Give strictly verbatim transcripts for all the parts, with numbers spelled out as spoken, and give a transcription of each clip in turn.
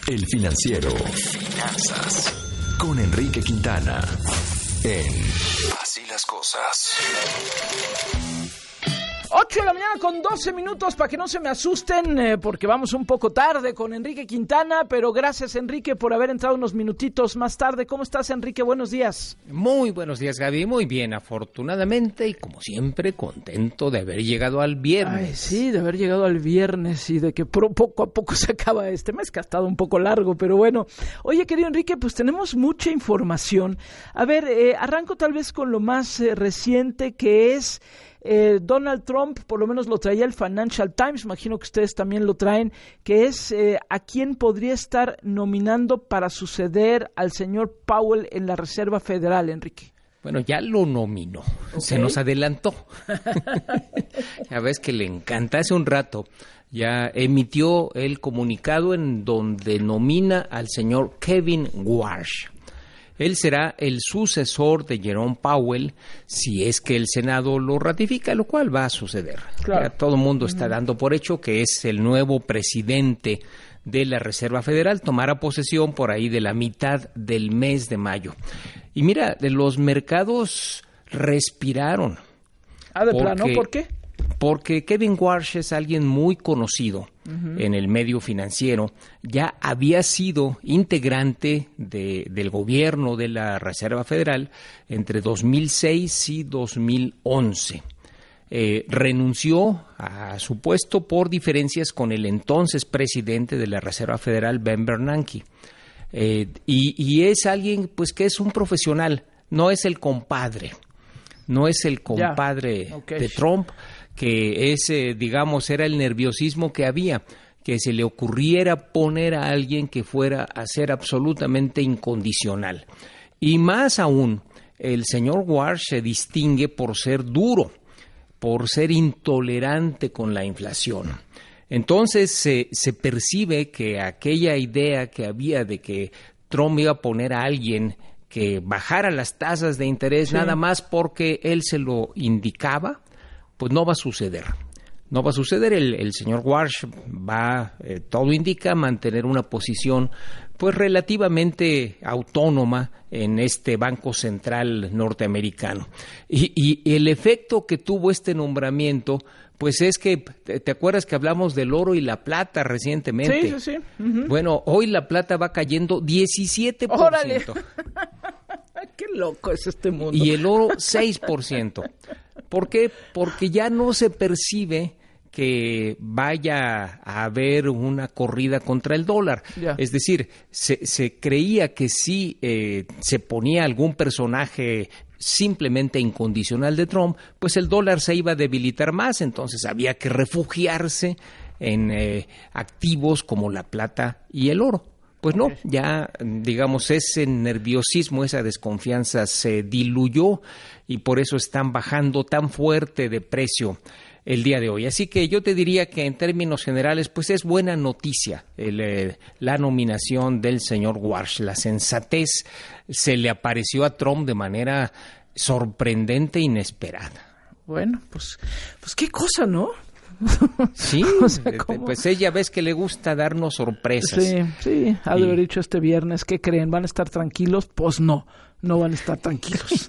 El Financiero. Finanzas. Con Enrique Quintana. En Así las Cosas. ocho de la mañana con doce minutos, para que no se me asusten, eh, porque vamos un poco tarde con Enrique Quintana, pero gracias, Enrique, por haber entrado unos minutitos más tarde. ¿Cómo estás, Enrique? Buenos días. Muy buenos días, Gaby. Muy bien, afortunadamente, y como siempre, contento de haber llegado al viernes. Ay, sí, de haber llegado al viernes y de que pro, poco a poco se acaba este mes, que ha estado un poco largo, pero bueno. Oye, querido Enrique, pues tenemos mucha información. A ver, eh, arranco tal vez con lo más eh, reciente, que es... Eh, Donald Trump, por lo menos lo traía el Financial Times, imagino que ustedes también lo traen, que es eh, a quién podría estar nominando para suceder al señor Powell en la Reserva Federal, Enrique. Bueno, ya lo nominó, okay. Se nos adelantó. Ya ves que le encanta. Hace un rato ya emitió el comunicado en donde nomina al señor Kevin Warsh. Él será el sucesor de Jerome Powell si es que el Senado lo ratifica, lo cual va a suceder. Claro. Ya todo el mundo está dando por hecho que es el nuevo presidente de la Reserva Federal. Tomará posesión por ahí de la mitad del mes de mayo. Y mira, los mercados respiraron. Ah, de plano, ¿por qué? Porque Kevin Warsh es alguien muy conocido uh-huh. en el medio financiero. Ya había sido integrante de, del gobierno de la Reserva Federal entre dos mil seis y dos mil once. Eh, renunció a su puesto por diferencias con el entonces presidente de la Reserva Federal, Ben Bernanke. Eh, y, y es alguien pues que es un profesional, no es el compadre, no es el compadre yeah. okay. de Trump, que ese, digamos, era el nerviosismo que había, que se le ocurriera poner a alguien que fuera a ser absolutamente incondicional. Y más aún, el señor Warsh se distingue por ser duro, por ser intolerante con la inflación. Entonces se, se percibe que aquella idea que había de que Trump iba a poner a alguien que bajara las tasas de interés sí. nada más porque él se lo indicaba, pues no va a suceder. No va a suceder. El, el señor Warsh va, eh, todo indica, a mantener una posición pues relativamente autónoma en este Banco Central norteamericano. Y, y el efecto que tuvo este nombramiento, pues es que, ¿te acuerdas que hablamos del oro y la plata recientemente? Sí, sí, sí. Uh-huh. Bueno, hoy la plata va cayendo diecisiete por ciento. ¡Órale! ¡Qué loco es este mundo! Y el oro seis por ciento. ¿Por qué? Porque ya no se percibe que vaya a haber una corrida contra el dólar. Yeah. Es decir, se, se creía que si eh, se ponía algún personaje simplemente incondicional de Trump, pues el dólar se iba a debilitar más, entonces había que refugiarse en eh, activos como la plata y el oro. Pues no, ya digamos ese nerviosismo, esa desconfianza se diluyó y por eso están bajando tan fuerte de precio el día de hoy. Así que yo te diría que en términos generales pues es buena noticia el, eh, la nominación del señor Warsh. La sensatez se le apareció a Trump de manera sorprendente e inesperada. Bueno, pues, pues qué cosa, ¿no? Sí, o sea, pues ella ves que le gusta darnos sorpresas. Sí, sí, ha de haber dicho este viernes, ¿qué creen? ¿Van a estar tranquilos? Pues no, no van a estar tranquilos.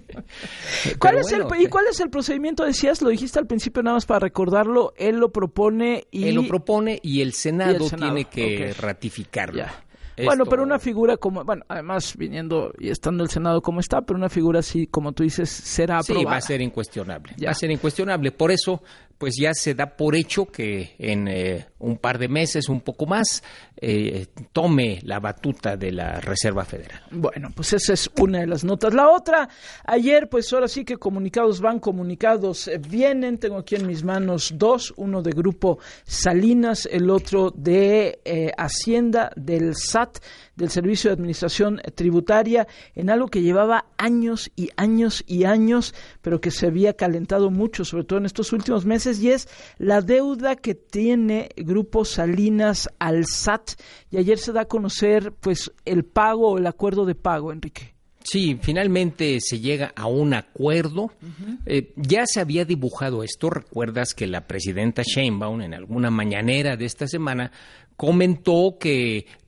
¿Cuál es bueno, el, ¿Y cuál es el procedimiento? Decías, lo dijiste al principio nada más para recordarlo, él lo propone y... Él lo propone y el Senado, y el Senado tiene que okay. ratificarlo. Ya. Esto... Bueno, pero una figura como, bueno, además viniendo y estando el Senado como está, pero una figura así, como tú dices, será aprobada. Sí, va a ser incuestionable, ya. va a ser incuestionable. Por eso, pues ya se da por hecho que en eh, un par de meses, un poco más, eh, tome la batuta de la Reserva Federal. Bueno, pues esa es una de las notas. La otra, ayer, pues ahora sí que comunicados van, comunicados vienen. Tengo aquí en mis manos dos, uno de Grupo Salinas, el otro de eh, Hacienda, del S A T, del Servicio de Administración Tributaria, en algo que llevaba años y años y años, pero que se había calentado mucho, sobre todo en estos últimos meses, y es la deuda que tiene Grupo Salinas al S A T. Y ayer se da a conocer pues el pago o el acuerdo de pago, Enrique. Sí, finalmente se llega a un acuerdo. Uh-huh. Eh, ya se había dibujado esto. Recuerdas que la presidenta Sheinbaum en alguna mañanera de esta semana comentó que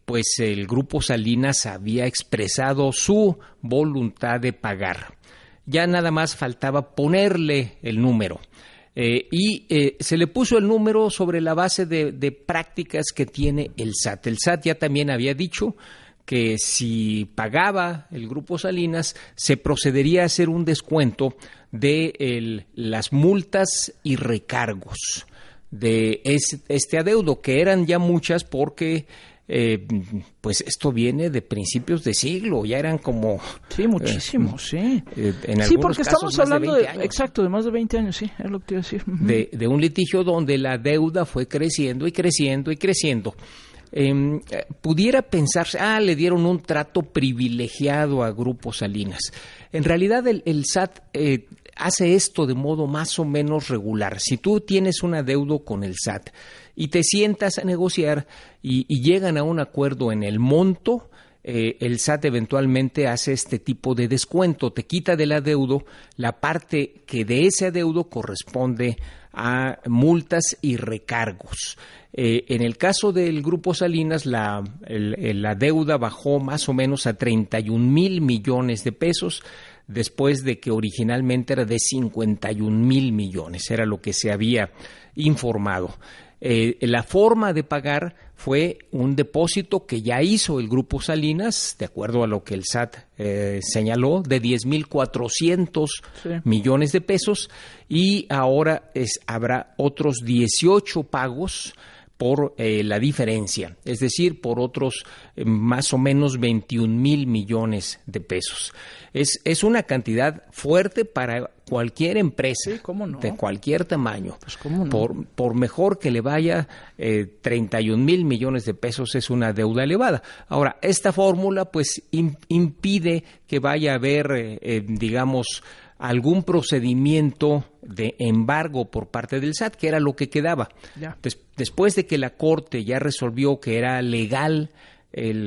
pues el Grupo Salinas había expresado su voluntad de pagar. Ya nada más faltaba ponerle el número. Eh, y eh, se le puso el número sobre la base de, de prácticas que tiene el S A T. El S A T ya también había dicho que si pagaba el Grupo Salinas, se procedería a hacer un descuento de el, las multas y recargos de es, este adeudo, que eran ya muchas porque eh, pues esto viene de principios de siglo, ya eran como... Sí, muchísimo, eh, sí. Eh, en sí, porque estamos hablando de, de exacto, de más de veinte años, sí, es lo que te iba a decir. Uh-huh. De, de un litigio donde la deuda fue creciendo y creciendo y creciendo. Eh, pudiera pensarse, ah, le dieron un trato privilegiado a Grupo Salinas. En realidad el, el S A T eh, hace esto de modo más o menos regular. Si tú tienes un adeudo con el S A T y te sientas a negociar y, y llegan a un acuerdo en el monto, eh, el S A T eventualmente hace este tipo de descuento, te quita del adeudo la parte que de ese adeudo corresponde a multas y recargos. Eh, en el caso del Grupo Salinas, la, el, la deuda bajó más o menos a treinta y un mil millones de pesos, después de que originalmente era de cincuenta y un mil millones, era lo que se había informado. Eh, la forma de pagar fue un depósito que ya hizo el Grupo Salinas, de acuerdo a lo que el S A T eh, señaló, de diez mil cuatrocientos sí. millones de pesos, y ahora es, habrá otros dieciocho pagos por eh, la diferencia, es decir, por otros eh, más o menos veintiún mil millones de pesos. Es, es una cantidad fuerte para cualquier empresa, sí, ¿cómo no? De cualquier tamaño. Pues, ¿cómo no? Por, por mejor que le vaya, eh, treinta y un mil millones de pesos es una deuda elevada. Ahora, esta fórmula pues im, impide que vaya a haber, eh, eh, digamos, algún procedimiento de embargo por parte del S A T, que era lo que quedaba. Des, después de que la Corte ya resolvió que era legal el,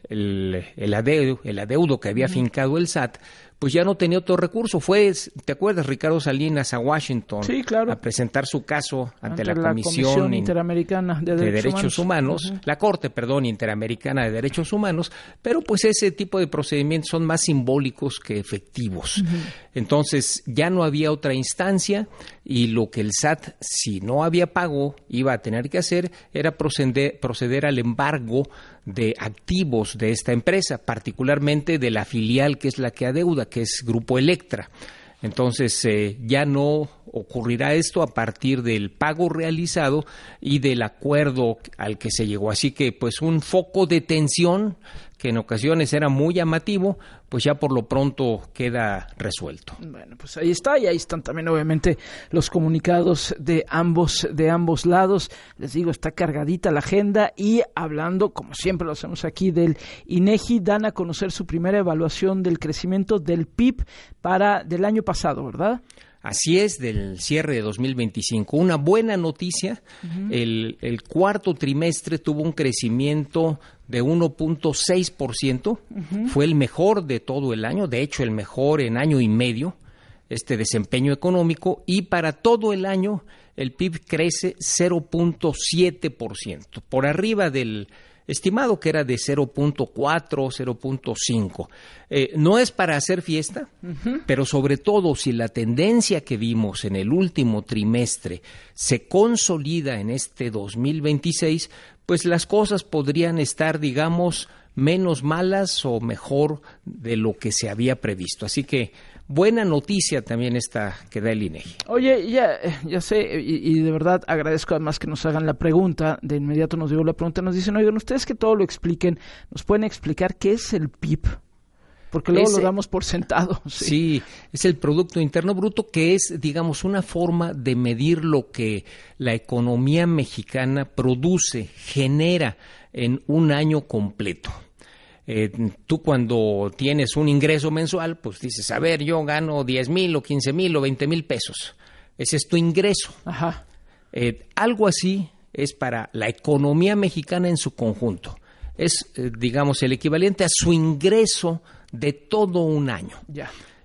el, el, adeudo, el adeudo que había fincado el S A T, pues ya no tenía otro recurso. Fue, ¿te acuerdas, Ricardo Salinas, a Washington sí, claro. a presentar su caso ante, ante la, la Comisión, Comisión Interamericana de Derechos, de Derechos Humanos, Humanos. Uh-huh. la Corte, perdón, Interamericana de Derechos Humanos, pero pues ese tipo de procedimientos son más simbólicos que efectivos. Uh-huh. Entonces ya no había otra instancia y lo que el S A T, si no había pago, iba a tener que hacer era proceder, proceder al embargo de activos de esta empresa, particularmente de la filial que es la que adeuda, que es Grupo Electra. Entonces eh, ya no ocurrirá esto a partir del pago realizado y del acuerdo al que se llegó. Así que pues un foco de tensión que en ocasiones era muy llamativo, pues ya por lo pronto queda resuelto. Bueno, pues ahí está, y ahí están también obviamente los comunicados de ambos, de ambos lados. Les digo, está cargadita la agenda, y hablando, como siempre lo hacemos aquí, del INEGI, dan a conocer su primera evaluación del crecimiento del P I B para del año pasado, ¿verdad? Así es, del cierre de dos mil veinticinco. Una buena noticia, uh-huh. el, el cuarto trimestre tuvo un crecimiento de uno punto seis por ciento, uh-huh. fue el mejor de todo el año, de hecho el mejor en año y medio, este desempeño económico, y para todo el año el P I B crece cero punto siete por ciento, por arriba del estimado que era de cero punto cuatro, cero punto cinco. Eh, no es para hacer fiesta, uh-huh. pero sobre todo si la tendencia que vimos en el último trimestre se consolida en este dos mil veintiséis, pues las cosas podrían estar, digamos, menos malas o mejor de lo que se había previsto. Así que buena noticia también esta que da el INEGI. Oye, ya, ya sé, y, y de verdad agradezco además que nos hagan la pregunta. De inmediato nos dio la pregunta, nos dicen, oigan, ustedes que todo lo expliquen, ¿nos pueden explicar qué es el P I B? Porque luego Ese, lo damos por sentado. Sí. sí, es el Producto Interno Bruto, que es, digamos, una forma de medir lo que la economía mexicana produce, genera en un año completo. Eh, tú cuando tienes un ingreso mensual, pues dices, a ver, yo gano diez mil o quince mil o veinte mil pesos. Ese es tu ingreso. Ajá. Eh, algo así es para la economía mexicana en su conjunto. Es, eh, digamos, el equivalente a su ingreso de todo un año. Ya.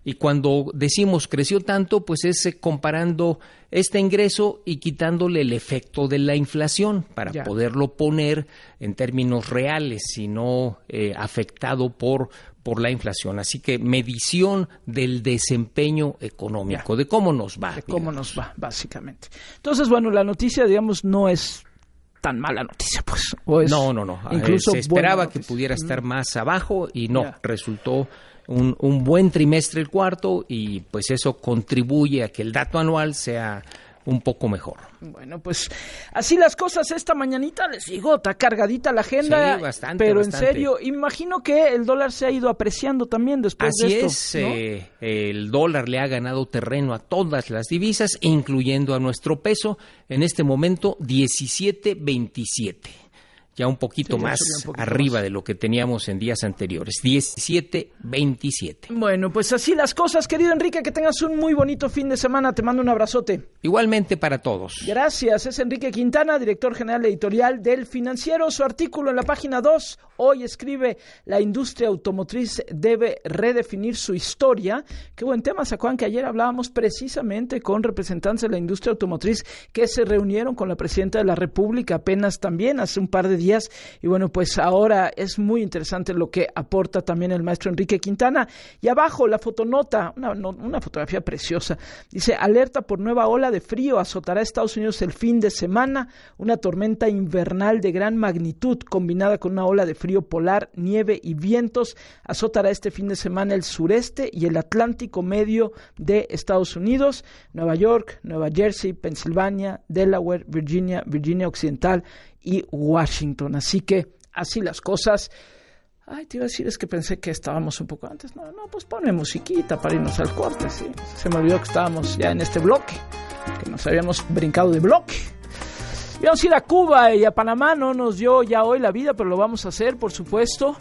Y cuando decimos creció tanto, pues es eh, comparando este ingreso y quitándole el efecto de la inflación para ya. poderlo poner en términos reales y no eh, afectado por, por la inflación. Así que medición del desempeño económico, ya. de cómo nos va. De cómo digamos. nos va, básicamente. Entonces, bueno, la noticia, digamos, no es tan mala noticia, pues. O es no, no, no. Incluso se esperaba que pudiera estar más abajo y no, ya. resultó un, un buen trimestre el cuarto y pues eso contribuye a que el dato anual sea un poco mejor. Bueno, pues así las cosas esta mañanita, les digo, está cargadita la agenda, sí, bastante, pero bastante. en serio, imagino que el dólar se ha ido apreciando también después así de esto. Así es, ¿no? eh, el dólar le ha ganado terreno a todas las divisas, incluyendo a nuestro peso, en este momento diecisiete veintisiete. Ya un poquito sí, más un poquito arriba más. de lo que teníamos en días anteriores, diecisiete veintisiete. Bueno, pues así las cosas, querido Enrique, que tengas un muy bonito fin de semana, te mando un abrazote. Igualmente para todos. Gracias, es Enrique Quintana, director general editorial del Financiero. Su artículo en la página dos, hoy escribe: la industria automotriz debe redefinir su historia. Qué buen tema, ¿se acuerdan que ayer hablábamos precisamente con representantes de la industria automotriz que se reunieron con la presidenta de la República apenas también hace un par de días? Y bueno, pues ahora es muy interesante lo que aporta también el maestro Enrique Quintana. Y abajo la fotonota, una, una fotografía preciosa, dice: alerta por nueva ola de frío, azotará a Estados Unidos el fin de semana, una tormenta invernal de gran magnitud combinada con una ola de frío polar, nieve y vientos, azotará este fin de semana el sureste y el Atlántico medio de Estados Unidos, Nueva York, Nueva Jersey, Pensilvania, Delaware, Virginia, Virginia Occidental y Washington. Así que así las cosas. Ay, te iba a decir, es que pensé que estábamos un poco antes. No, no, pues ponme musiquita para irnos al corte, sí. Se me olvidó que estábamos ya en este bloque, que nos habíamos brincado de bloque. Íbamos a ir a Cuba y a Panamá, no nos dio ya hoy la vida, pero lo vamos a hacer, por supuesto.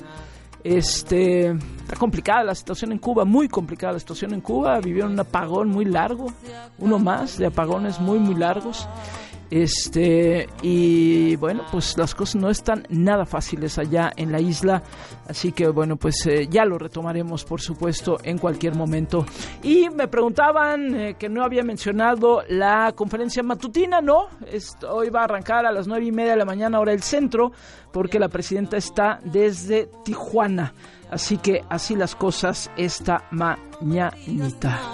Este, está complicada la situación en Cuba, muy complicada la situación en Cuba. Vivieron un apagón muy largo, uno más de apagones muy, muy largos. Este, y bueno, pues las cosas no están nada fáciles allá en la isla, así que bueno, pues eh, ya lo retomaremos, por supuesto, en cualquier momento. Y me preguntaban eh, que no había mencionado la conferencia matutina. No, esto, hoy va a arrancar a las nueve y media de la mañana, hora del centro, porque la presidenta está desde Tijuana, así que así las cosas esta mañanita.